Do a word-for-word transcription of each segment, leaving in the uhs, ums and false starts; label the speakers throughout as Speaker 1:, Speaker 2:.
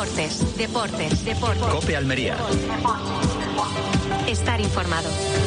Speaker 1: Deportes, deportes, deportes.
Speaker 2: COPE Almería.
Speaker 1: Estar informado.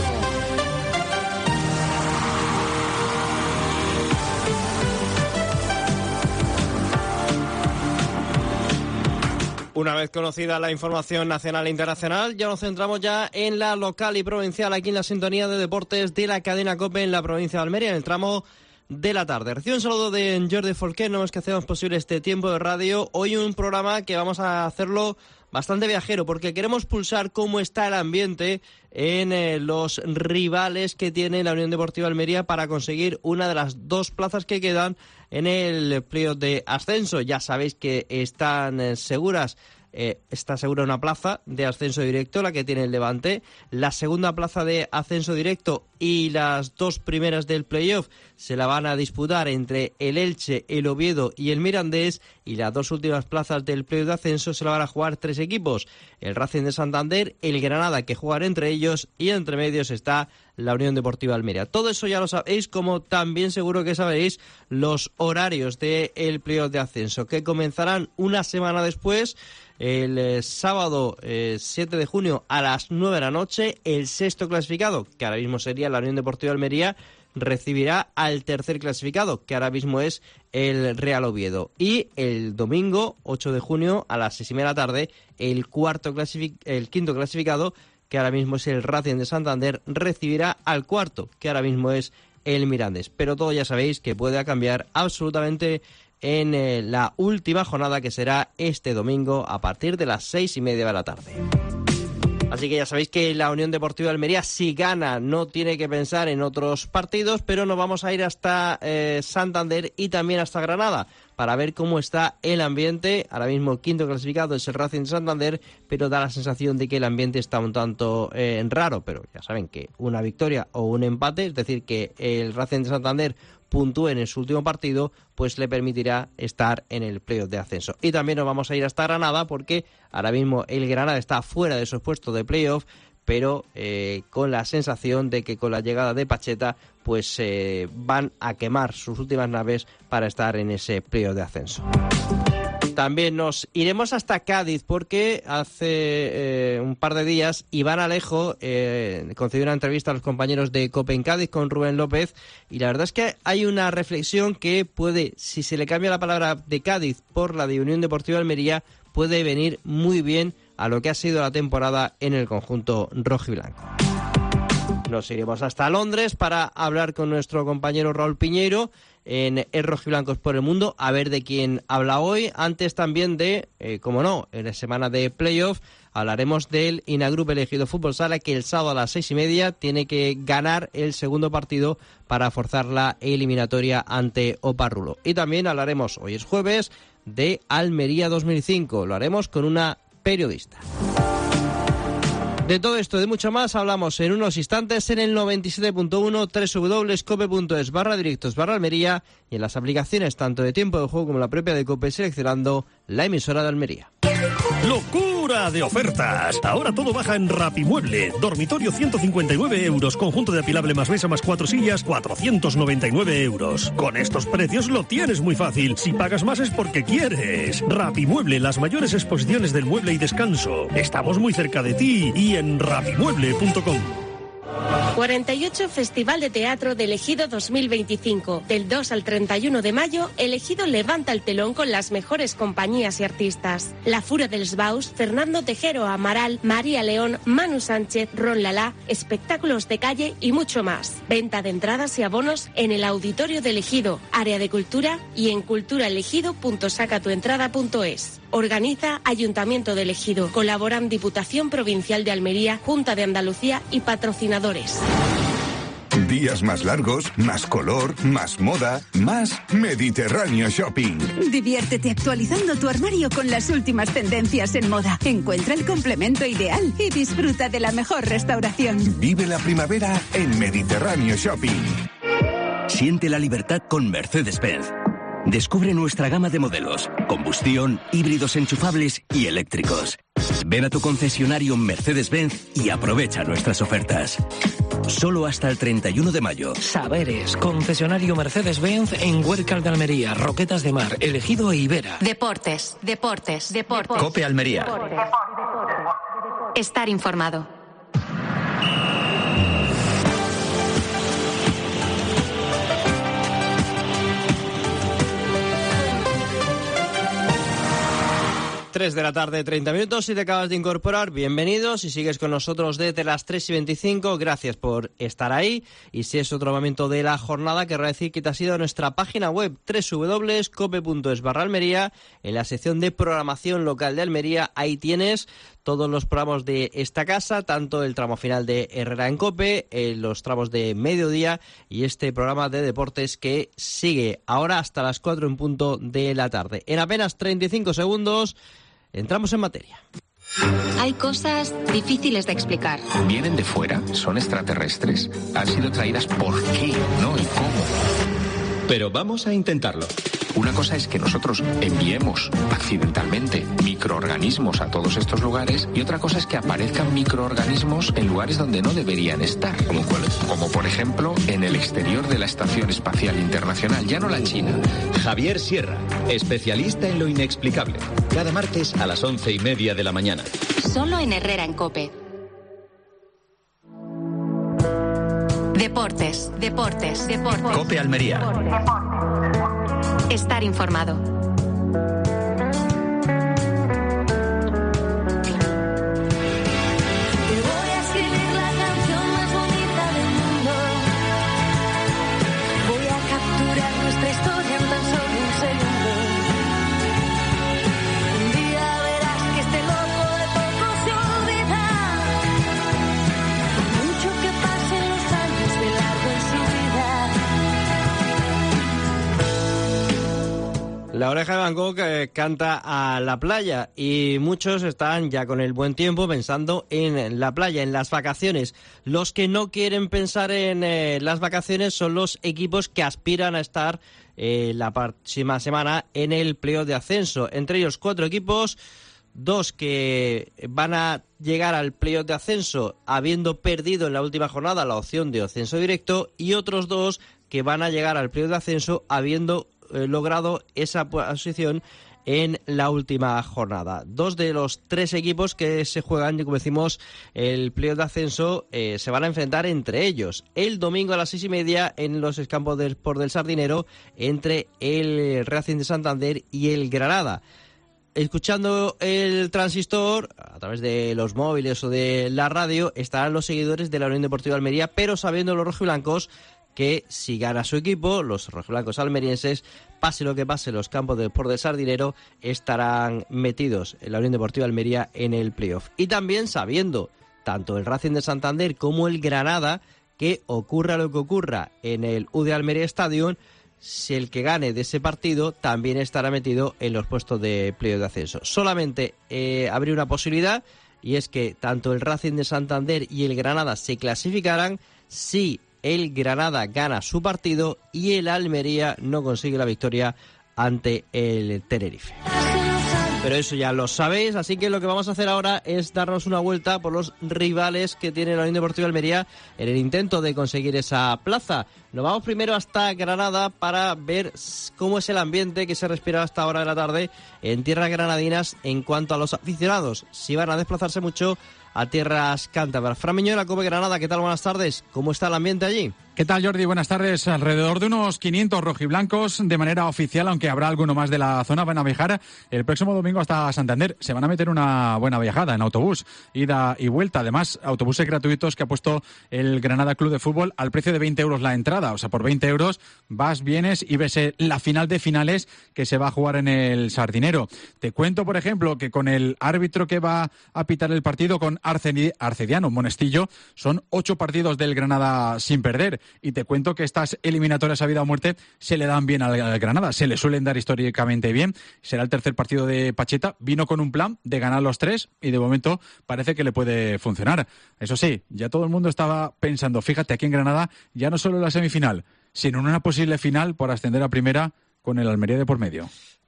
Speaker 3: Una vez conocida la información nacional e internacional, ya nos centramos ya en la local y provincial, aquí en la sintonía de deportes de la cadena COPE en la provincia de Almería, en el tramo de la tarde. Recibo un saludo de Jordi Folqué, no es que hacemos posible este tiempo de radio. Hoy un programa que vamos a hacerlo bastante viajero, porque queremos pulsar cómo está el ambiente en eh, los rivales que tiene la Unión Deportiva Almería para conseguir una de las dos plazas que quedan en el playoff de ascenso. Ya sabéis que están eh, seguras, eh, está segura una plaza de ascenso directo, la que tiene el Levante. La segunda plaza de ascenso directo y las dos primeras del playoff se la van a disputar entre el Elche, el Oviedo y el Mirandés, y las dos últimas plazas del playoff de ascenso se la van a jugar tres equipos: el Racing de Santander, el Granada, que juegan entre ellos, y entre medios está la Unión Deportiva Almería. Todo eso ya lo sabéis, como también seguro que sabéis los horarios del playoff de ascenso, que comenzarán una semana después. El eh, sábado eh, siete de junio a las nueve de la noche, el sexto clasificado, que ahora mismo sería la Unión Deportiva Almería, recibirá al tercer clasificado, que ahora mismo es el Real Oviedo. Y el domingo ocho de junio a las seis y media de la tarde, el cuarto clasific- el quinto clasificado, que ahora mismo es el Racing de Santander, recibirá al cuarto, que ahora mismo es el Mirandés. Pero todo ya sabéis que puede cambiar absolutamente en eh, la última jornada, que será este domingo a partir de las seis y media de la tarde. Así que ya sabéis que la Unión Deportiva Almería, si gana, no tiene que pensar en otros partidos, pero nos vamos a ir hasta eh, Santander y también hasta Granada para ver cómo está el ambiente. Ahora mismo el quinto clasificado es el Racing de Santander, pero da la sensación de que el ambiente está un tanto eh, raro. Pero ya saben que una victoria o un empate, es decir, que el Racing de Santander puntúe en su último partido, pues le permitirá estar en el playoff de ascenso. Y también nos vamos a ir hasta Granada, porque ahora mismo el Granada está fuera de esos puestos de playoff, pero eh, con la sensación de que con la llegada de Pacheta pues eh, van a quemar sus últimas naves para estar en ese playoff de ascenso. También nos iremos hasta Cádiz, porque hace eh, un par de días Iván Alejo eh, concedió una entrevista a los compañeros de COPE en Cádiz con Rubén López, y la verdad es que hay una reflexión que puede, si se le cambia la palabra de Cádiz por la de Unión Deportiva Almería, puede venir muy bien a lo que ha sido la temporada en el conjunto rojiblanco. Nos iremos hasta Londres para hablar con nuestro compañero Raúl Piñeiro en El Rojiblancos por el Mundo, a ver de quién habla hoy. Antes también de, eh, como no, en la semana de playoff, hablaremos del Inagrup Elegido Fútbol Sala, que el sábado a las seis y media tiene que ganar el segundo partido para forzar la eliminatoria ante Oparrulo. Y también hablaremos, hoy es jueves, de Almería dos mil cinco. Lo haremos con una periodista. De todo esto y de mucho más hablamos en unos instantes en el noventa y siete punto uno, doble u doble u doble u punto cope punto es barra directos barra Almería, y en las aplicaciones tanto de Tiempo de Juego como la propia de COPE, seleccionando la emisora de Almería.
Speaker 4: ¡Locura de ofertas! Ahora todo baja en Rapimueble. Dormitorio ciento cincuenta y nueve euros. Conjunto de apilable más mesa más cuatro sillas, cuatrocientos noventa y nueve euros. Con estos precios lo tienes muy fácil. Si pagas más es porque quieres. Rapimueble, las mayores exposiciones del mueble y descanso. Estamos muy cerca de ti y en rapimueble punto com.
Speaker 5: cuarenta y ocho Festival de Teatro del Ejido dos mil veinticinco. Del dos al treinta y uno de mayo, el Ejido levanta el telón con las mejores compañías y artistas. La Fura dels Baus, Fernando Tejero Amaral, María León, Manu Sánchez, Ron Lalá, espectáculos de calle y mucho más. Venta de entradas y abonos en el Auditorio del Ejido, Área de Cultura, y en culturaelegido punto sacatuentrada punto es. Organiza Ayuntamiento del Ejido. Colaboran Diputación Provincial de Almería, Junta de Andalucía y patrocinadores.
Speaker 6: Días más largos, más color, más moda, más Mediterráneo Shopping.
Speaker 7: Diviértete actualizando tu armario con las últimas tendencias en moda. Encuentra el complemento ideal y disfruta de la mejor restauración.
Speaker 6: Vive la primavera en Mediterráneo Shopping.
Speaker 8: Siente la libertad con Mercedes-Benz. Descubre nuestra gama de modelos, combustión, híbridos enchufables y eléctricos. Ven a tu concesionario Mercedes-Benz y aprovecha nuestras ofertas. Solo hasta el treinta y uno de mayo.
Speaker 2: Saberes, concesionario Mercedes-Benz en Huércal de Almería, Roquetas de Mar, Elegido e Ibera.
Speaker 1: Deportes, deportes, deportes.
Speaker 8: Cope Almería.
Speaker 1: Estar informado.
Speaker 3: tres de la tarde, treinta minutos. Si te acabas de incorporar, bienvenidos. Si sigues con nosotros desde las tres y veinticinco, gracias por estar ahí. Y si es otro momento de la jornada, querrá decir que te has ido a nuestra página web doble u doble u doble u punto cope punto es barra Almería. En la sección de programación local de Almería, ahí tienes todos los programas de esta casa, tanto el tramo final de Herrera en Cope, eh, los tramos de mediodía y este programa de deportes que sigue ahora hasta las cuatro en punto de la tarde. En apenas treinta y cinco segundos entramos en materia.
Speaker 1: Hay cosas difíciles de explicar.
Speaker 9: ¿Vienen de fuera? ¿Son extraterrestres? ¿Han sido traídas por qué? ¿No? ¿Y cómo?
Speaker 10: Pero vamos a intentarlo.
Speaker 9: Una cosa es que nosotros enviemos accidentalmente microorganismos a todos estos lugares y otra cosa es que aparezcan microorganismos en lugares donde no deberían estar.
Speaker 10: ¿Cómo cuáles?
Speaker 9: Como por ejemplo en el exterior de la Estación Espacial Internacional, ya no la China.
Speaker 10: Javier Sierra, especialista en lo inexplicable. Cada martes a las once y media de la mañana.
Speaker 1: Solo en Herrera en Cope. Deportes, deportes, deportes.
Speaker 8: Cope Almería.
Speaker 1: Estar informado.
Speaker 3: La Oreja de Bangkok eh, canta a la playa y muchos están ya con el buen tiempo pensando en la playa, en las vacaciones. Los que no quieren pensar en eh, las vacaciones son los equipos que aspiran a estar eh, la próxima semana en el playoff de ascenso. Entre ellos cuatro equipos, dos que van a llegar al playoff de ascenso habiendo perdido en la última jornada la opción de ascenso directo y otros dos que van a llegar al playoff de ascenso habiendo Eh, logrado esa posición en la última jornada. Dos de los tres equipos que se juegan, como decimos, el playoff de ascenso eh, se van a enfrentar entre ellos el domingo a las seis y media en los campos del Sport del Sardinero entre el Racing de Santander y el Granada. Escuchando el transistor a través de los móviles o de la radio estarán los seguidores de la Unión Deportiva Almería, pero sabiendo los rojiblancos que si gana su equipo, los rojiblancos almerienses, pase lo que pase, los campos del Sport del Sardinero estarán metidos en la Unión Deportiva Almería en el playoff. Y también sabiendo, tanto el Racing de Santander como el Granada, que ocurra lo que ocurra en el U D Almería Stadium, si el que gane de ese partido también estará metido en los puestos de playoff de ascenso. Solamente eh, habría una posibilidad, y es que tanto el Racing de Santander y el Granada se clasificaran si el Granada gana su partido y el Almería no consigue la victoria ante el Tenerife. Pero eso ya lo sabéis, así que lo que vamos a hacer ahora es darnos una vuelta por los rivales que tiene la Unión Deportiva Almería en el intento de conseguir esa plaza. Nos vamos primero hasta Granada para ver cómo es el ambiente que se respira hasta ahora de la tarde en tierras granadinas en cuanto a los aficionados. Si van a desplazarse mucho a tierras cántabras. Fran Miño de la Cope Granada, ¿qué tal? Buenas tardes. ¿Cómo está el ambiente allí?
Speaker 11: ¿Qué tal, Jordi? Buenas tardes. Alrededor de unos quinientos rojiblancos de manera oficial, aunque habrá alguno más de la zona, van a viajar el próximo domingo hasta Santander. Se van a meter una buena viajada en autobús, ida y vuelta. Además, autobuses gratuitos que ha puesto el Granada Club de Fútbol al precio de veinte euros la entrada. O sea, por veinte euros vas, vienes y ves la final de finales que se va a jugar en el Sardinero. Te cuento, por ejemplo, que con el árbitro que va a pitar el partido, con Arcediano Monestillo, son ocho partidos del Granada sin perder. Y te cuento que estas eliminatorias a vida o muerte se le dan bien al, al Granada, se le suelen dar históricamente bien. Será el tercer partido de Pacheta, vino con un plan de ganar los tres y de momento parece que le puede funcionar. Eso sí, ya todo el mundo estaba pensando, fíjate, aquí en Granada ya no solo la semifinal, sino en una posible final por ascender a primera con el Almería de por medio.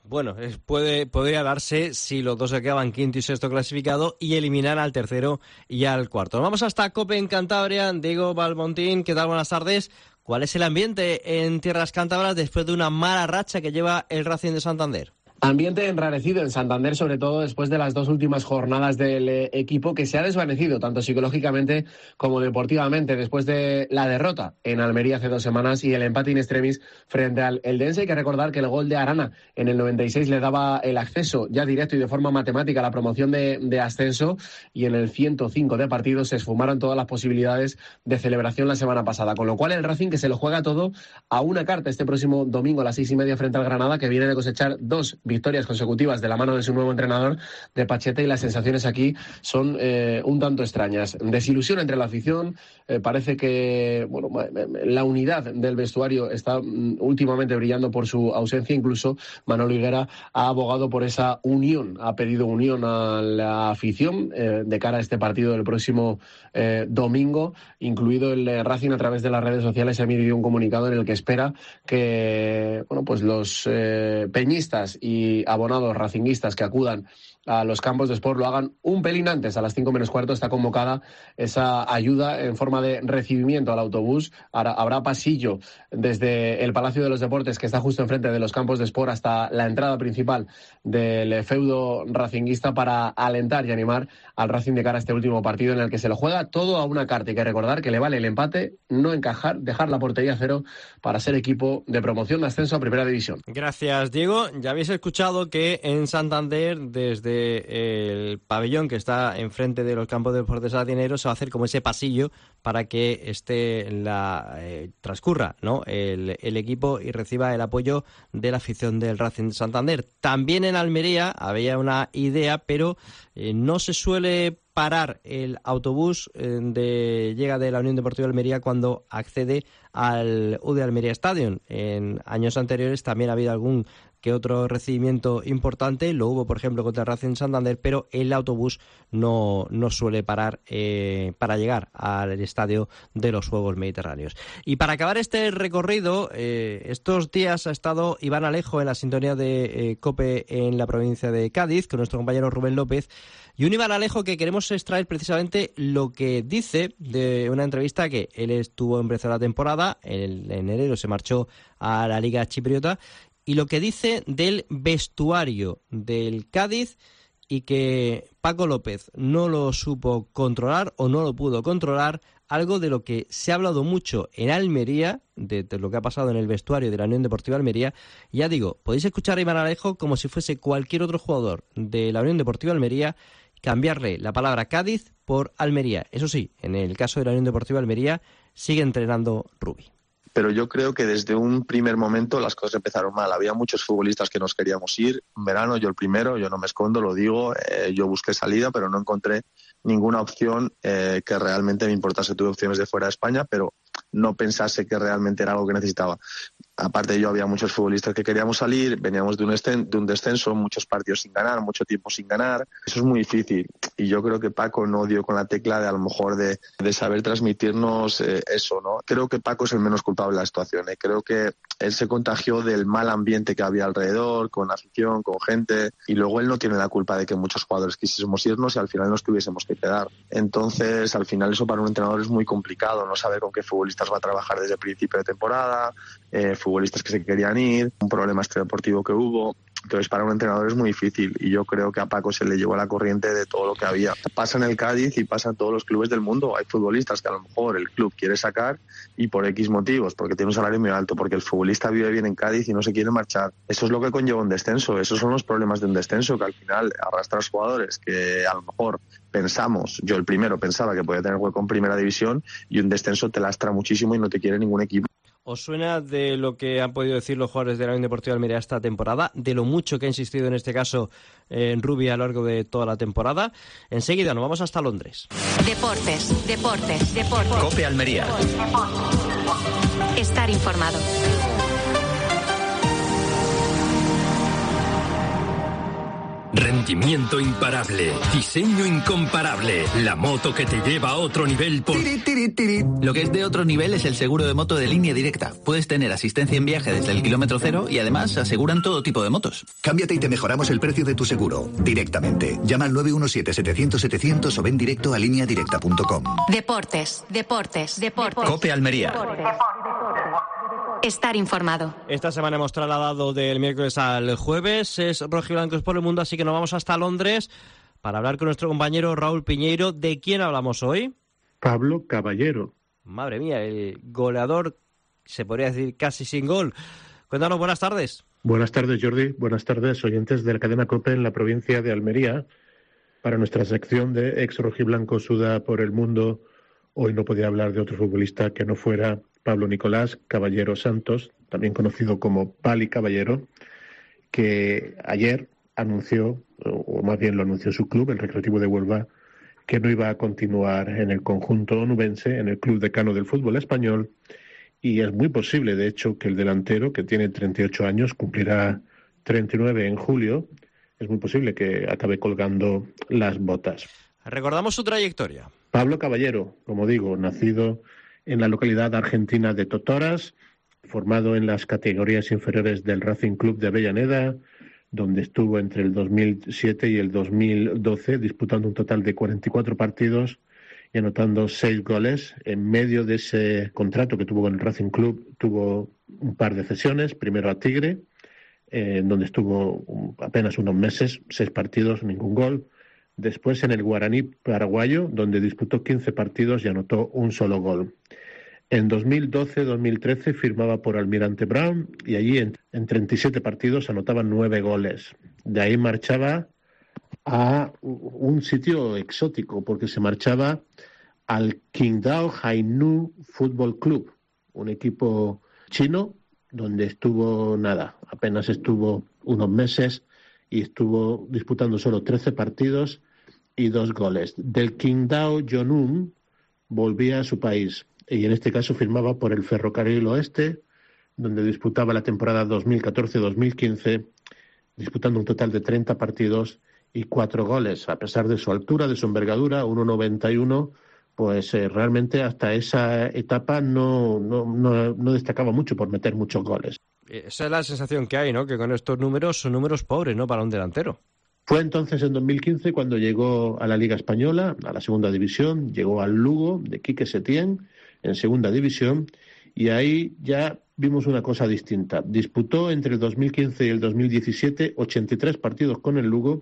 Speaker 3: Bueno, puede, podría darse si los dos se quedaban quinto y sexto clasificado y eliminan al tercero y al cuarto. Vamos hasta Cope en Cantabria. Diego Balmontín, ¿qué tal? Buenas tardes. ¿Cuál es el ambiente en tierras cántabras después de una mala racha que lleva el Racing de Santander?
Speaker 12: Ambiente enrarecido en Santander, sobre todo después de las dos últimas jornadas del eh, equipo, que se ha desvanecido tanto psicológicamente como deportivamente después de la derrota en Almería hace dos semanas y el empate in extremis frente al Eldense. Hay que recordar que el gol de Arana en el noventa y seis le daba el acceso ya directo y de forma matemática a la promoción de, de ascenso, y en el ciento cinco de partidos se esfumaron todas las posibilidades de celebración la semana pasada, con lo cual el Racing, que se lo juega todo a una carta este próximo domingo a las seis y media frente al Granada, que viene de cosechar dos victorias consecutivas de la mano de su nuevo entrenador, de Pacheta, y las sensaciones aquí son eh, un tanto extrañas. Desilusión entre la afición, eh, parece que bueno, la unidad del vestuario está mm, últimamente brillando por su ausencia. Incluso Manolo Higuera ha abogado por esa unión, ha pedido unión a la afición eh, de cara a este partido del próximo eh, domingo, incluido el eh, Racing a través de las redes sociales ha emitido un comunicado en el que espera que bueno, pues los eh, peñistas y y abonados racinguistas que acudan a los campos de Sport lo hagan un pelín antes. A las cinco menos cuarto está convocada esa ayuda en forma de recibimiento al autobús. Ahora habrá pasillo desde el Palacio de los Deportes, que está justo enfrente de los campos de Sport, hasta la entrada principal del feudo racinguista, para alentar y animar al Racing de cara a este último partido en el que se lo juega todo a una carta. Hay que recordar que le vale el empate, no encajar, dejar la portería a cero para ser equipo de promoción de ascenso a Primera División.
Speaker 3: Gracias, Diego. Ya habéis escuchado que en Santander, desde el pabellón que está enfrente de los campos de deportes Satinero, se va a hacer como ese pasillo para que esté la eh, transcurra, ¿no? el, el equipo y reciba el apoyo de la afición del Racing de Santander. También en Almería había una idea, pero eh, no se suele parar el autobús eh, de llega de la Unión Deportiva de Almería cuando accede al U de Almería Stadium. En años anteriores también ha habido algún que otro recibimiento importante, lo hubo por ejemplo contra el Racing Santander, pero el autobús no, no suele parar eh, para llegar al estadio de los Juegos Mediterráneos. Y para acabar este recorrido, eh, estos días ha estado Iván Alejo en la sintonía de eh, COPE en la provincia de Cádiz con nuestro compañero Rubén López, y un Iván Alejo que queremos extraer precisamente lo que dice de una entrevista que él estuvo en breve la temporada, en, en enero se marchó a la Liga Chipriota, y lo que dice del vestuario del Cádiz, y que Paco López no lo supo controlar o no lo pudo controlar, algo de lo que se ha hablado mucho en Almería, de, de lo que ha pasado en el vestuario de la Unión Deportiva Almería. Ya digo, podéis escuchar a Iván Alejo como si fuese cualquier otro jugador de la Unión Deportiva Almería, cambiarle la palabra Cádiz por Almería. Eso sí, en el caso de la Unión Deportiva Almería sigue entrenando Rubi.
Speaker 13: Pero yo creo que desde un primer momento las cosas empezaron mal. Había muchos futbolistas que nos queríamos ir. En verano, yo el primero, yo no me escondo, lo digo. Eh, yo busqué salida, pero no encontré ninguna opción eh, que realmente me importase. Tuve opciones de fuera de España, pero no pensase que realmente era algo que necesitaba. Aparte de yo, había muchos futbolistas que queríamos salir, veníamos de un, esten- de un descenso, muchos partidos sin ganar, mucho tiempo sin ganar. Eso es muy difícil. Y yo creo que Paco no dio con la tecla de a lo mejor de, de saber transmitirnos eh, eso, ¿no? Creo que Paco es el menos culpable de la situación. ¿eh? Creo que él se contagió del mal ambiente que había alrededor, con afición, con gente, y luego él no tiene la culpa de que muchos jugadores quisiésemos irnos y al final nos tuviésemos que quedar. Entonces, al final eso para un entrenador es muy complicado, no saber con qué futbolistas va a trabajar desde el principio de temporada, eh, futbolistas que se querían ir, un problema extradeportivo que hubo. Entonces, para un entrenador es muy difícil y yo creo que a Paco se le llevó la corriente de todo lo que había. Pasa en el Cádiz y pasa en todos los clubes del mundo. Hay futbolistas que a lo mejor el club quiere sacar y por X motivos, porque tiene un salario muy alto, porque el futbolista vive bien en Cádiz y no se quiere marchar. Eso es lo que conlleva un descenso. Esos son los problemas de un descenso, que al final arrastras jugadores que a lo mejor pensamos, yo el primero pensaba que podía tener hueco en Primera División, y un descenso te lastra muchísimo y no te quiere ningún equipo.
Speaker 3: ¿Os suena de lo que han podido decir los jugadores de la Unión Deportiva Almería esta temporada? De lo mucho que ha insistido en este caso en Rubi a lo largo de toda la temporada. Enseguida nos vamos hasta Londres.
Speaker 1: Deportes, deportes, deportes.
Speaker 10: COPE Almería.
Speaker 1: Estar informado.
Speaker 14: Rendimiento imparable, diseño incomparable, la moto que te lleva a otro nivel por...
Speaker 15: Tiri, tiri, tiri. Lo que es de otro nivel es el seguro de moto de Línea Directa. Puedes tener asistencia en viaje desde el kilómetro cero y además aseguran todo tipo de motos.
Speaker 16: Cámbiate y te mejoramos el precio de tu seguro, directamente. Llama al nueve uno siete, setecientos, setecientos o ven directo a línea directa punto com.
Speaker 1: Deportes, deportes, deportes.
Speaker 15: Cope Almería.
Speaker 1: Deportes. Estar informado.
Speaker 3: Esta semana hemos trasladado del miércoles al jueves. Es Rojiblancos por el Mundo, así que nos vamos hasta Londres para hablar con nuestro compañero Raúl Piñeiro. ¿De quién hablamos hoy?
Speaker 17: Pablo Caballero.
Speaker 3: Madre mía, el goleador, se podría decir casi sin gol. Cuéntanos, buenas tardes.
Speaker 17: Buenas tardes, Jordi. Buenas tardes, oyentes de la cadena COPE en la provincia de Almería. Para nuestra sección de ex rojiblanco suda por el mundo, hoy no podía hablar de otro futbolista que no fuera Pablo Nicolás Caballero Santos, también conocido como Pali Caballero, que ayer anunció, o más bien lo anunció su club, el Recreativo de Huelva, que no iba a continuar en el conjunto onubense, en el club decano del fútbol español, y es muy posible, de hecho, que el delantero, que tiene treinta y ocho años, cumplirá treinta y nueve en julio, es muy posible que acabe colgando las botas.
Speaker 3: Recordamos su trayectoria.
Speaker 17: Pablo Caballero, como digo, nacido en la localidad argentina de Totoras, formado en las categorías inferiores del Racing Club de Avellaneda, donde estuvo entre el dos mil siete y el dos mil doce, disputando un total de cuarenta y cuatro partidos y anotando seis goles. En medio de ese contrato que tuvo con el Racing Club, tuvo un par de cesiones, primero a Tigre, eh, donde estuvo apenas unos meses, seis partidos, ningún gol. Después en el Guaraní paraguayo, donde disputó quince partidos y anotó un solo gol. En dos mil doce dos mil trece firmaba por Almirante Brown y allí en, en treinta y siete partidos anotaba nueve goles. De ahí marchaba a un sitio exótico, porque se marchaba al Qingdao Hainu Football Club, un equipo chino donde estuvo nada, apenas estuvo unos meses y estuvo disputando solo trece partidos y dos goles. Del Qingdao Yonun volvía a su país y en este caso firmaba por el Ferrocarril Oeste, donde disputaba la temporada dos mil catorce dos mil quince, disputando un total de treinta partidos y cuatro goles. A pesar de su altura, de su envergadura, uno noventa y uno, pues eh, realmente hasta esa etapa no, no, no, no destacaba mucho por meter muchos goles.
Speaker 3: Esa es la sensación que hay, ¿no? Que con estos números son números pobres, ¿no? Para un delantero.
Speaker 17: Fue entonces en dos mil quince cuando llegó a la Liga Española, a la segunda división, llegó al Lugo de Quique Setién en segunda división y ahí ya vimos una cosa distinta. Disputó entre el dos mil quince y el dos mil diecisiete ochenta y tres partidos con el Lugo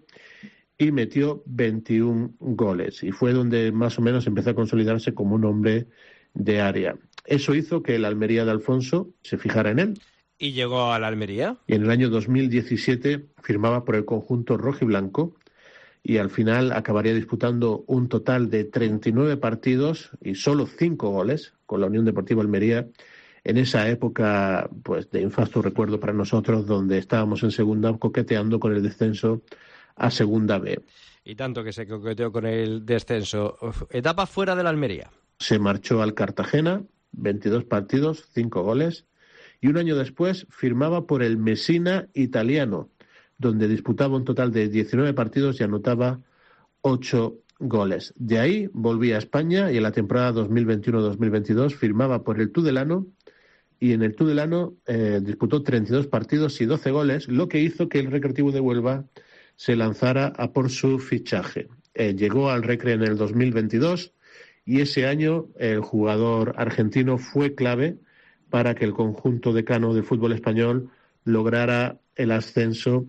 Speaker 17: y metió veintiún goles y fue donde más o menos empezó a consolidarse como un hombre de área. Eso hizo que el Almería de Alfonso se fijara en él.
Speaker 3: ¿Y llegó a la Almería?
Speaker 17: Y en el año dos mil diecisiete firmaba por el conjunto rojiblanco y al final acabaría disputando un total de treinta y nueve partidos y solo cinco goles con la Unión Deportiva Almería en esa época pues de infasto recuerdo para nosotros, donde estábamos en segunda coqueteando con el descenso a segunda B.
Speaker 3: Y tanto que se coqueteó con el descenso. Etapa fuera de la Almería.
Speaker 17: Se marchó al Cartagena, veintidós partidos, cinco goles. Y un año después firmaba por el Messina italiano, donde disputaba un total de diecinueve partidos y anotaba ocho goles. De ahí volvía a España y en la temporada dos mil veintiuno dos mil veintidós firmaba por el Tudelano y en el Tudelano eh, disputó treinta y dos partidos y doce goles, lo que hizo que el Recreativo de Huelva se lanzara a por su fichaje. Eh, llegó al Recre en el dos mil veintidós y ese año el jugador argentino fue clave para que el conjunto decano del fútbol español lograra el ascenso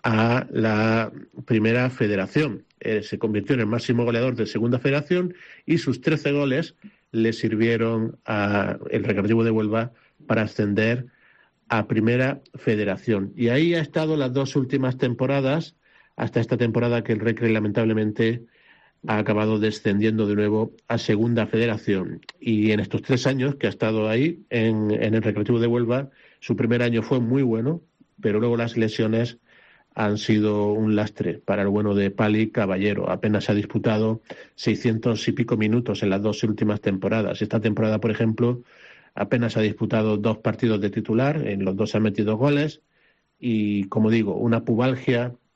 Speaker 17: a la primera federación. Eh, se convirtió en el máximo goleador de segunda federación y sus trece goles le sirvieron al Recreativo de Huelva para ascender a primera federación. Y ahí ha estado las dos últimas temporadas, hasta esta temporada que el Recre lamentablemente ha acabado descendiendo de nuevo a segunda federación. Y en estos tres años que ha estado ahí en, en el Recreativo de Huelva, su primer año fue muy bueno, pero luego las lesiones han sido un lastre para el bueno de Pali Caballero. Apenas ha disputado seiscientos y pico minutos en las dos últimas temporadas. Esta temporada, por ejemplo, apenas ha disputado dos partidos de titular, en los dos ha metido goles y, como digo, una pubalgia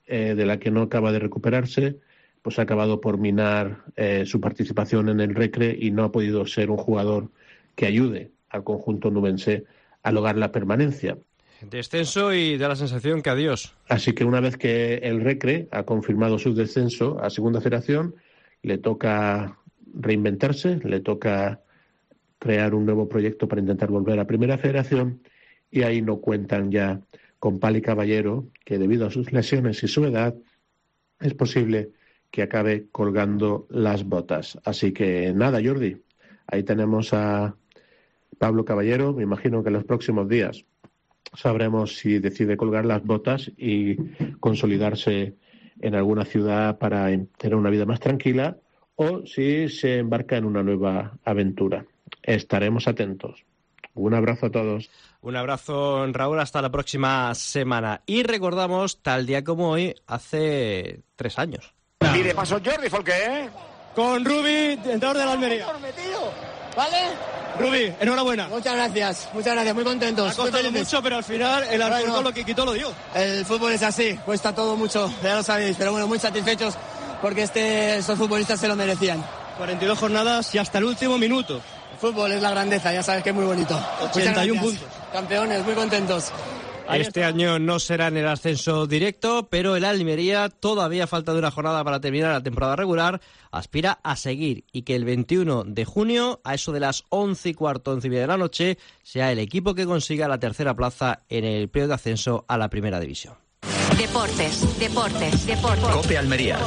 Speaker 17: eh, de la que no acaba de recuperarse, pues ha acabado por minar eh, su participación en el Recre y no ha podido ser un jugador que ayude al conjunto nubense a lograr la permanencia.
Speaker 3: Descenso y da la sensación que adiós.
Speaker 17: Así que una vez que el Recre ha confirmado su descenso a Segunda Federación, le toca reinventarse, le toca crear un nuevo proyecto para intentar volver a Primera Federación, y ahí no cuentan ya con Pali Caballero, que debido a sus lesiones y su edad es posible que acabe colgando las botas. Así que nada, Jordi, ahí tenemos a Pablo Caballero. Me imagino que en los próximos días sabremos si decide colgar las botas y consolidarse en alguna ciudad para tener una vida más tranquila, o si se embarca en una nueva aventura. Estaremos atentos. Un abrazo a todos.
Speaker 3: Un abrazo, Raúl, hasta la próxima semana. Y recordamos, tal día como hoy, hace tres años.
Speaker 18: Y de paso Jordi Folqué, ¿eh?
Speaker 3: Con Rubi, entrenador de la Almería.
Speaker 18: ¿Vale?
Speaker 3: Rubi, enhorabuena.
Speaker 18: Muchas gracias, muchas gracias, muy contentos.
Speaker 3: Ha costado mucho, pero al final el Alcorcón bueno, lo que quitó lo dio.
Speaker 18: El fútbol es así, cuesta todo mucho, ya lo sabéis, pero bueno, muy satisfechos porque este, estos futbolistas se lo merecían.
Speaker 3: cuarenta y dos jornadas y hasta el último minuto.
Speaker 18: El fútbol es la grandeza, ya sabes que es muy bonito.
Speaker 3: ochenta y uno puntos.
Speaker 18: Campeones, muy contentos.
Speaker 3: Este año no será en el ascenso directo, pero el Almería, todavía falta de una jornada para terminar la temporada regular, aspira a seguir y que el veintiuno de junio, a eso de las once y cuarto, once y media de la noche, sea el equipo que consiga la tercera plaza en el periodo de ascenso a la primera división.
Speaker 1: Deportes, deportes, deportes.
Speaker 10: COPE Almería.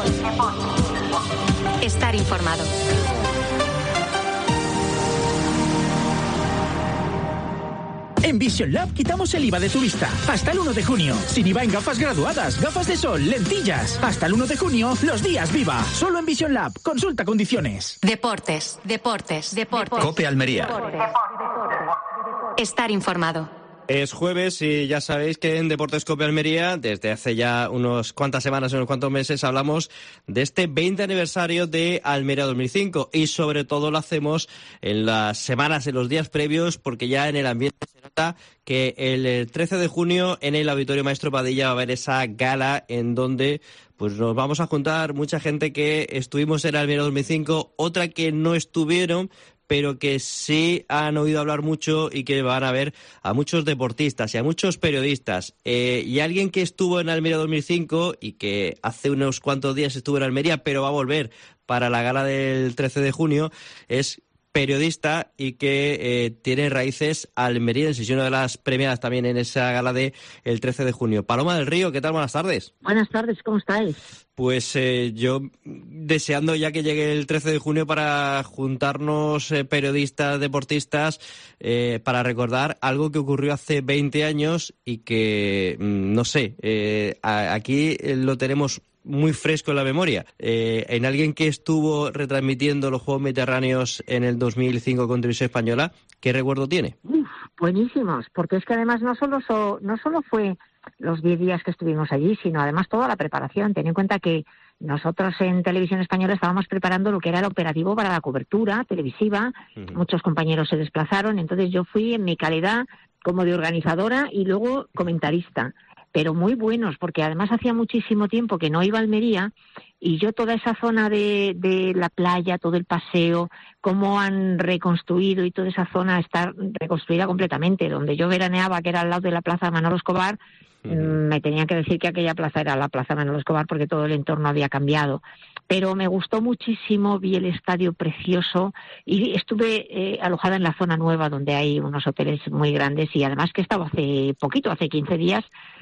Speaker 1: Estar informado.
Speaker 19: En Vision Lab quitamos el I V A de tu vista. Hasta el uno de junio. Sin I V A en gafas graduadas, gafas de sol, lentillas. Hasta el uno de junio, los días Viva. Solo en Vision Lab. Consulta condiciones.
Speaker 1: Deportes, deportes, deportes.
Speaker 10: COPE Almería.
Speaker 1: Estar informado.
Speaker 3: Es jueves y ya sabéis que en Deportes COPE Almería, desde hace ya unos cuantas semanas, unos cuantos meses, hablamos de este veinte aniversario de Almería dos mil cinco y sobre todo lo hacemos en las semanas, en los días previos, porque ya en el ambiente se nota que el trece de junio en el Auditorio Maestro Padilla va a haber esa gala en donde pues nos vamos a juntar mucha gente que estuvimos en Almería dos mil cinco, otra que no estuvieron, pero que sí han oído hablar mucho y que van a ver a muchos deportistas y a muchos periodistas. Eh, y alguien que estuvo en Almería dos mil cinco y que hace unos cuantos días estuvo en Almería, pero va a volver para la gala del trece de junio, es periodista y que eh, tiene raíces almerienses y una de las premiadas también en esa gala de el trece de junio. Paloma del Río, ¿qué tal? Buenas tardes.
Speaker 20: Buenas tardes, ¿cómo estáis?
Speaker 3: Pues eh, yo deseando ya que llegue el trece de junio para juntarnos eh, periodistas, deportistas, eh, para recordar algo que ocurrió hace veinte años y que, mm, no sé, eh, a, aquí lo tenemos muy fresco en la memoria. Eh, en alguien que estuvo retransmitiendo los Juegos Mediterráneos en el dos mil cinco con Televisión Española, ¿qué recuerdo tiene?
Speaker 20: Uf, buenísimos, porque es que además no solo so, no solo fue los diez días que estuvimos allí, sino además toda la preparación. Ten en cuenta que nosotros en Televisión Española estábamos preparando lo que era el operativo para la cobertura televisiva. Uh-huh. Muchos compañeros se desplazaron, entonces yo fui en mi calidad como de organizadora y luego comentarista. Pero muy buenos, porque además hacía muchísimo tiempo que no iba a Almería y yo toda esa zona de, de la playa, todo el paseo, cómo han reconstruido y toda esa zona está reconstruida completamente. Donde yo veraneaba, que era al lado de la Plaza Manolo Escobar, uh-huh. me tenían que decir que aquella plaza era la Plaza Manolo Escobar porque todo el entorno había cambiado. Pero me gustó muchísimo, vi el estadio precioso y estuve eh, alojada en la zona nueva donde hay unos hoteles muy grandes y además que estaba hace poquito, hace quince días,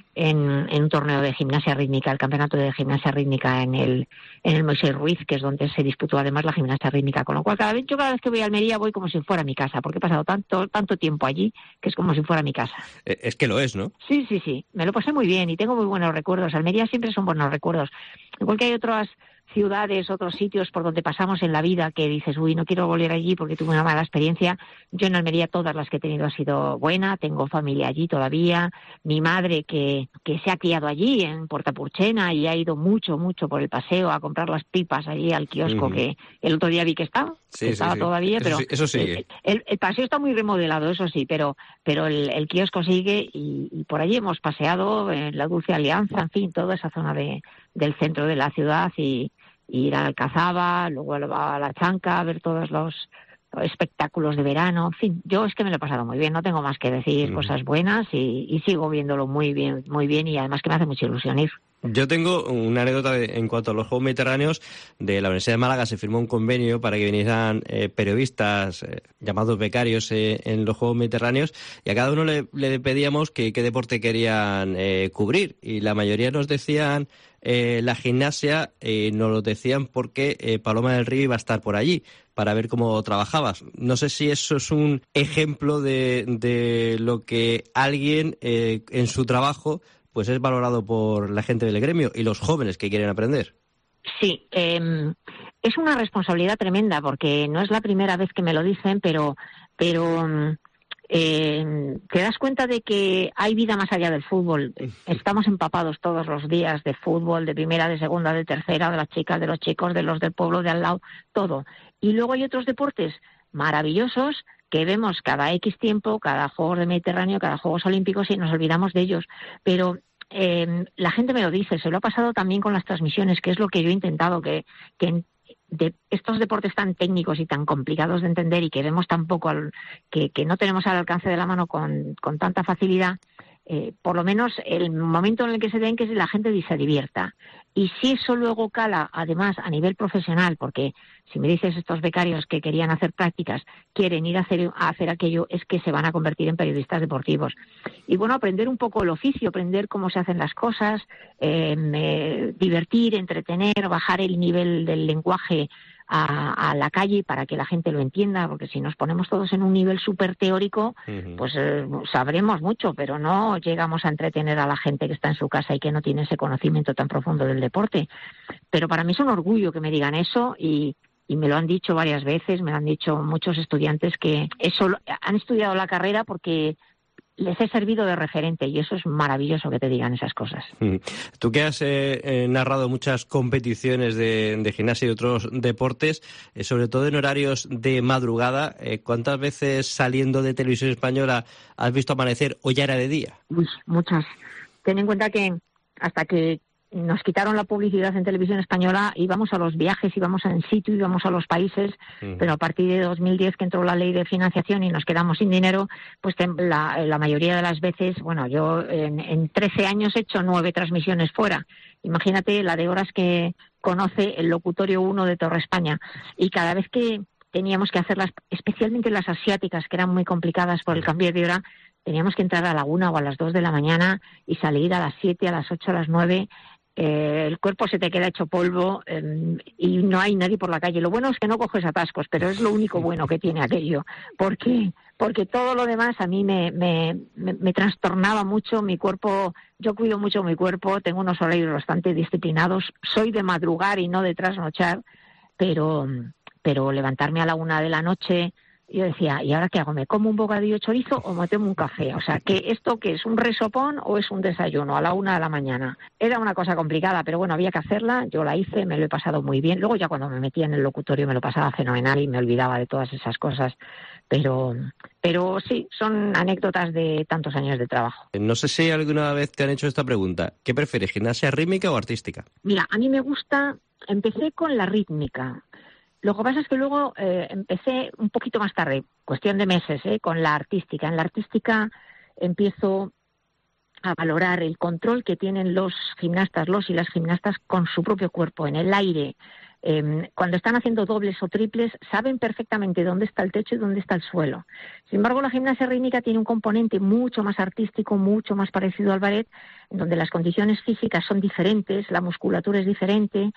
Speaker 20: en, en un torneo de gimnasia rítmica, el campeonato de gimnasia rítmica en el en el Moisés Ruiz, que es donde se disputó además la gimnasia rítmica, con lo cual cada vez, yo cada vez que voy a Almería voy como si fuera mi casa, porque he pasado tanto tanto tiempo allí que es como si fuera mi casa.
Speaker 3: Es que lo es, ¿no?
Speaker 20: Sí, sí, sí, me lo pasé muy bien y tengo muy buenos recuerdos. Almería siempre son buenos recuerdos, igual que hay otras ciudades, otros sitios por donde pasamos en la vida que dices, uy, no quiero volver allí porque tuve una mala experiencia. Yo en Almería todas las que he tenido ha sido buena, tengo familia allí todavía, mi madre que, que se ha criado allí en Portapurchena y ha ido mucho, mucho por el paseo a comprar las pipas allí al kiosco, uh-huh. que el otro día vi que estaba,
Speaker 3: sí,
Speaker 20: que estaba
Speaker 3: sí, sí.
Speaker 20: todavía,
Speaker 3: eso
Speaker 20: pero
Speaker 3: sí, eso sigue.
Speaker 20: El, el, el paseo está muy remodelado, eso sí, pero, pero el, el kiosco sigue y, y por allí hemos paseado en la Dulce Alianza, en fin, toda esa zona de, del centro de la ciudad y, y ir a Alcazaba, luego a la Chanca, a ver todos los espectáculos de verano, en fin, yo es que me lo he pasado muy bien, no tengo más que decir, mm. cosas buenas y, y sigo viéndolo muy bien, muy bien y además que me hace mucha ilusión ir.
Speaker 3: Yo tengo una anécdota de, en cuanto a los Juegos Mediterráneos. De la Universidad de Málaga se firmó un convenio para que vinieran eh, periodistas eh, llamados becarios eh, en los Juegos Mediterráneos, y a cada uno le, le pedíamos que, qué deporte querían eh, cubrir, y la mayoría nos decían eh, la gimnasia, y nos lo decían porque eh, Paloma del Río iba a estar por allí para ver cómo trabajabas. No sé si eso es un ejemplo de, de lo que alguien eh, en su trabajo pues es valorado por la gente del gremio y los jóvenes que quieren aprender.
Speaker 20: Sí, eh, es una responsabilidad tremenda porque no es la primera vez que me lo dicen, pero pero eh, te das cuenta de que hay vida más allá del fútbol. Estamos empapados todos los días de fútbol, de primera, de segunda, de tercera, de las chicas, de los chicos, de los del pueblo de al lado, todo. Y luego hay otros deportes maravillosos que vemos cada X tiempo, cada Juegos del Mediterráneo, cada Juegos Olímpicos y nos olvidamos de ellos. Pero eh, la gente me lo dice, se lo ha pasado también con las transmisiones, que es lo que yo he intentado, que, que de estos deportes tan técnicos y tan complicados de entender y que vemos tan poco, al, que, que no tenemos al alcance de la mano con, con tanta facilidad, eh, por lo menos el momento en el que se den que la gente se divierta. Y si eso luego cala, además, a nivel profesional, porque si me dices estos becarios que querían hacer prácticas, quieren ir a hacer, a hacer aquello, es que se van a convertir en periodistas deportivos. Y bueno, aprender un poco el oficio, aprender cómo se hacen las cosas, eh, eh, divertir, entretener, bajar el nivel del lenguaje a, a la calle para que la gente lo entienda, porque si nos ponemos todos en un nivel súper teórico, uh-huh. pues eh, sabremos mucho, pero no llegamos a entretener a la gente que está en su casa y que no tiene ese conocimiento tan profundo del deporte. Pero para mí es un orgullo que me digan eso y, y me lo han dicho varias veces, me lo han dicho muchos estudiantes que eso han estudiado la carrera porque les he servido de referente y eso es maravilloso que te digan esas cosas.
Speaker 3: Tú que has eh, eh, narrado muchas competiciones de, de gimnasia y otros deportes, eh, sobre todo en horarios de madrugada, eh, ¿cuántas veces saliendo de Televisión Española has visto amanecer o ya era de día?
Speaker 20: Uy, muchas. Ten en cuenta que hasta que nos quitaron la publicidad en Televisión Española, íbamos a los viajes, íbamos en sitio, íbamos a los países, uh-huh. pero a partir de dos mil diez que entró la ley de financiación y nos quedamos sin dinero, pues la, la mayoría de las veces, bueno, yo en, en trece años he hecho nueve transmisiones fuera. Imagínate la de horas que conoce el locutorio uno de Torre España. Y cada vez que teníamos que hacerlas, especialmente las asiáticas, que eran muy complicadas por el cambio de hora, teníamos que entrar a la una o a las dos de la mañana y salir a las siete, a las ocho, a las nueve. Eh, el cuerpo se te queda hecho polvo eh, y no hay nadie por la calle. Lo bueno es que no coges atascos, pero es lo único bueno que tiene aquello, porque porque todo lo demás a mí me, me, me, me trastornaba mucho mi cuerpo. Yo cuido mucho mi cuerpo, tengo unos horarios bastante disciplinados, soy de madrugar y no de trasnochar, pero, pero levantarme a la una de la noche... Yo decía, ¿y ahora qué hago? ¿Me como un bocadillo chorizo o me tomo un café? O sea, ¿que esto qué es? ¿Un resopón o es un desayuno a la una de la mañana? Era una cosa complicada, pero bueno, había que hacerla. Yo la hice, me lo he pasado muy bien. Luego ya cuando me metía en el locutorio me lo pasaba fenomenal y me olvidaba de todas esas cosas. Pero, pero sí, son anécdotas de tantos años de trabajo.
Speaker 3: No sé si alguna vez te han hecho esta pregunta. ¿Qué prefieres, gimnasia rítmica o artística?
Speaker 20: Mira, a mí me gusta... Empecé con la rítmica. Lo que pasa es que luego eh, empecé un poquito más tarde, cuestión de meses, eh, con la artística. En la artística empiezo a valorar el control que tienen los gimnastas, los y las gimnastas con su propio cuerpo, en el aire. Eh, cuando están haciendo dobles o triples, saben perfectamente dónde está el techo y dónde está el suelo. Sin embargo, la gimnasia rítmica tiene un componente mucho más artístico, mucho más parecido al ballet, en donde las condiciones físicas son diferentes, la musculatura es diferente,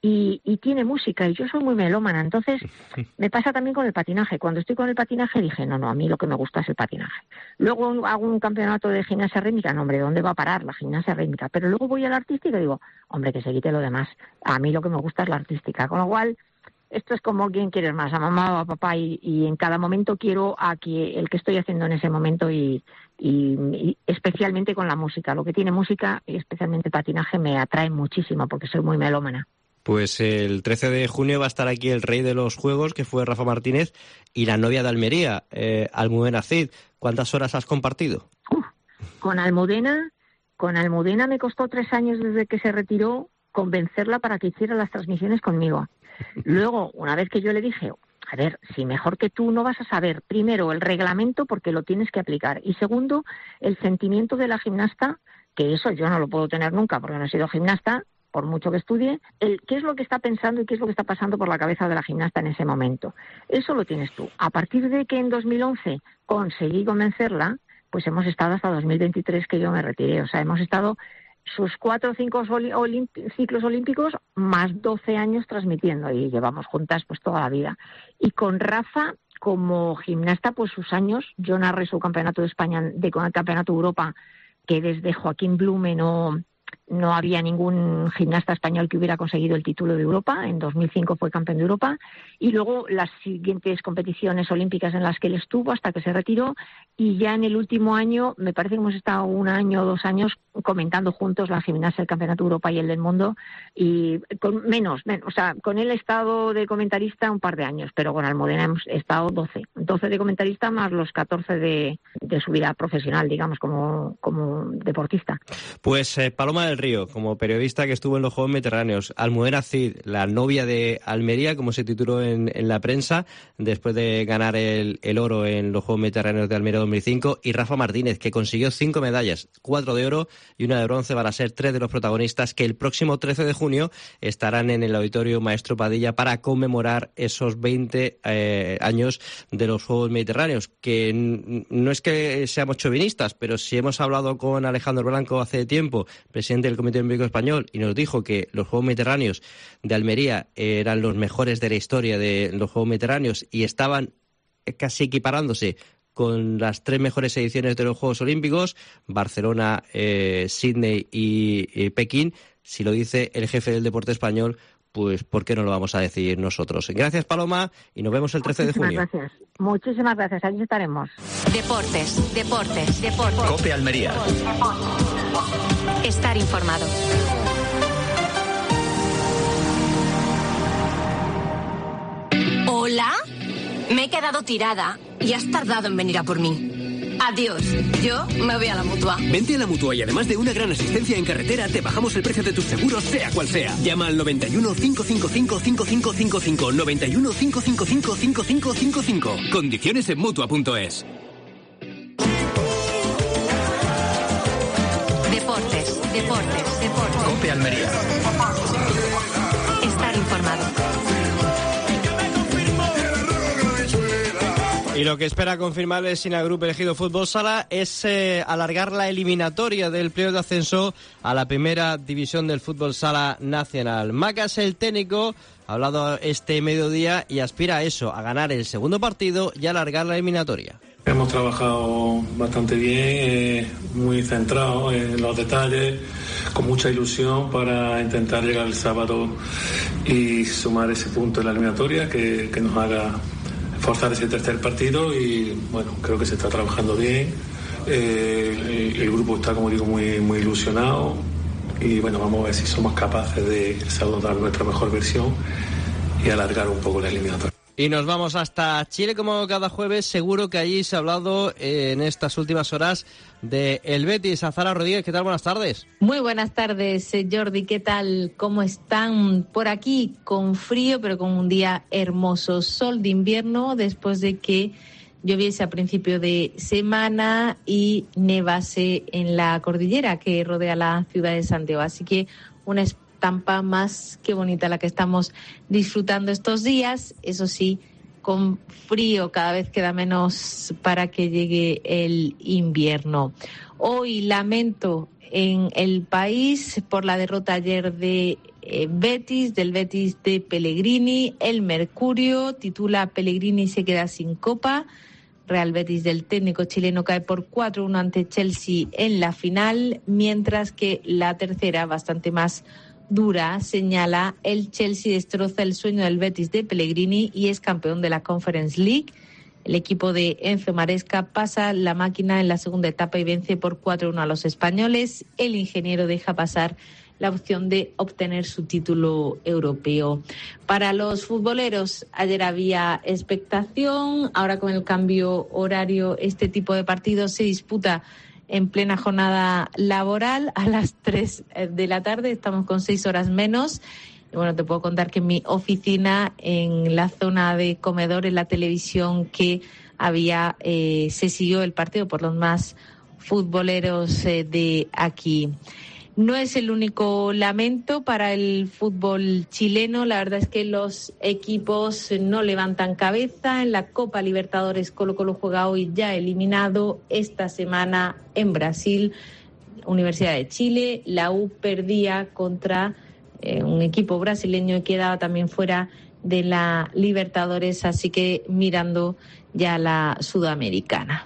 Speaker 20: y, y tiene música, y yo soy muy melómana. Entonces, me pasa también con el patinaje. Cuando estoy con el patinaje dije, no, no, a mí lo que me gusta es el patinaje. Luego hago un campeonato de gimnasia rítmica, no, hombre, ¿dónde va a parar la gimnasia rítmica? Pero luego voy a la artística y digo, hombre, que se quite lo demás. A mí lo que me gusta es la artística. Con lo cual, esto es como quién quieres más, a mamá o a papá, y, y en cada momento quiero a que el que estoy haciendo en ese momento, y, y, y especialmente con la música. Lo que tiene música, y especialmente patinaje, me atrae muchísimo porque soy muy melómana.
Speaker 3: Pues el trece de junio va a estar aquí el rey de los juegos, que fue Rafa Martínez, y la novia de Almería, eh, Almudena Cid. ¿Cuántas horas has compartido?
Speaker 20: Uf, con Almudena, con Almudena me costó tres años desde que se retiró convencerla para que hiciera las transmisiones conmigo. Luego, una vez que yo le dije, a ver, si mejor que tú no vas a saber, primero, el reglamento porque lo tienes que aplicar, y segundo, el sentimiento de la gimnasta, que eso yo no lo puedo tener nunca porque no he sido gimnasta, por mucho que estudie, el qué es lo que está pensando y qué es lo que está pasando por la cabeza de la gimnasta en ese momento. Eso lo tienes tú. A partir de que en dos mil once conseguí convencerla, pues hemos estado hasta dos mil veintitrés que yo me retiré. O sea, hemos estado sus cuatro o cinco olimp- ciclos olímpicos más doce años transmitiendo, y llevamos juntas pues toda la vida. Y con Rafa, como gimnasta, pues sus años, yo narré su campeonato de España, de con el campeonato de Europa, que desde Joaquín Blume no... no había ningún gimnasta español que hubiera conseguido el título de Europa. En dos mil cinco fue campeón de Europa, y luego las siguientes competiciones olímpicas en las que él estuvo hasta que se retiró, y ya en el último año, me parece que hemos estado un año o dos años comentando juntos la gimnasia, el campeonato de Europa y el del mundo, y con menos, menos, o sea, con él he estado de comentarista un par de años, pero con Almudena hemos estado doce, doce de comentarista más los catorce de, de su vida profesional, digamos, como, como deportista.
Speaker 3: Pues eh, Paloma del Río, como periodista que estuvo en los Juegos Mediterráneos, Almudena Cid, la novia de Almería, como se tituló en, en la prensa, después de ganar el, el oro en los Juegos Mediterráneos de Almería dos mil cinco, y Rafa Martínez, que consiguió cinco medallas, cuatro de oro y una de bronce, van a ser tres de los protagonistas que el próximo trece de junio estarán en el Auditorio Maestro Padilla para conmemorar esos veinte eh, años de los Juegos Mediterráneos, que n- no es que seamos chauvinistas, pero si hemos hablado con Alejandro Blanco hace tiempo, presidente del Comité Olímpico Español, y nos dijo que los Juegos Mediterráneos de Almería eran los mejores de la historia de los Juegos Mediterráneos y estaban casi equiparándose con las tres mejores ediciones de los Juegos Olímpicos, Barcelona, eh, Sydney y, y Pekín. Si lo dice el jefe del deporte español, pues ¿por qué no lo vamos a decir nosotros? Gracias, Paloma, y nos vemos el trece de junio.
Speaker 20: Muchísimas gracias. Muchísimas gracias. Allí estaremos.
Speaker 1: Deportes, deportes, deportes.
Speaker 10: COPE Almería.
Speaker 1: Estar informado.
Speaker 21: ¿Hola? Me he quedado tirada y has tardado en venir a por mí. Adiós. Yo me voy a la Mutua.
Speaker 22: Vente a la Mutua, y además de una gran asistencia en carretera, te bajamos el precio de tus seguros, sea cual sea. Llama al noventa y uno, cinco cinco cinco, cinco cinco cinco cinco, noventa y uno, cinco cinco cinco, cinco cinco cinco cinco. Condiciones en Mutua punto es.
Speaker 1: Deportes, deportes, deportes.
Speaker 10: COPE Almería.
Speaker 1: Estar informado.
Speaker 3: Y lo que espera confirmar el Sinagrup elegido Fútbol Sala es eh, alargar la eliminatoria del playoff de ascenso a la primera división del Fútbol Sala nacional. Macas, el técnico, ha hablado este mediodía y aspira a eso, a ganar el segundo partido y alargar la eliminatoria.
Speaker 23: Hemos trabajado bastante bien, eh, muy centrados en los detalles, con mucha ilusión para intentar llegar el sábado y sumar ese punto en la eliminatoria que, que nos haga forzar ese tercer partido. Y bueno, creo que se está trabajando bien, eh, el, el grupo está, como digo, muy, muy ilusionado, y bueno, vamos a ver si somos capaces de el sábado dar nuestra mejor versión y alargar un poco la eliminatoria.
Speaker 3: Y nos vamos hasta Chile, como cada jueves. Seguro que allí se ha hablado eh, en estas últimas horas de el Betis. Azara Rodríguez, ¿qué tal? Buenas tardes.
Speaker 24: Muy buenas tardes, Jordi. ¿Qué tal? ¿Cómo están? Por aquí con frío, pero con un día hermoso. Sol de invierno después de que lloviese a principio de semana y nevase en la cordillera que rodea la ciudad de Santiago. Así que una estampa más que bonita la que estamos disfrutando estos días, eso sí, con frío, cada vez queda menos para que llegue el invierno. Hoy lamento en el país por la derrota ayer de eh, Betis, del Betis de Pellegrini. El Mercurio titula Pellegrini se queda sin Copa. Real Betis del técnico chileno cae por cuatro uno ante Chelsea en la final, mientras que la tercera, bastante más dura, señala el Chelsea destroza el sueño del Betis de Pellegrini y es campeón de la Conference League. El equipo de Enzo Maresca pasa la máquina en la segunda etapa y vence por cuatro uno a los españoles. El ingeniero deja pasar la opción de obtener su título europeo. Para los futboleros, ayer había expectación, ahora con el cambio horario este tipo de partidos se disputa en plena jornada laboral a las tres de la tarde, estamos con seis horas menos. Y bueno, te puedo contar que en mi oficina, en la zona de comedor, en la televisión que había, eh, se siguió el partido por los más futboleros eh, de aquí. No es el único lamento para el fútbol chileno. La verdad es que los equipos no levantan cabeza. En la Copa Libertadores, Colo-Colo juega hoy ya eliminado. Esta semana en Brasil, Universidad de Chile, la U perdía contra eh, un equipo brasileño y quedaba también fuera de la Libertadores. Así que mirando ya la Sudamericana.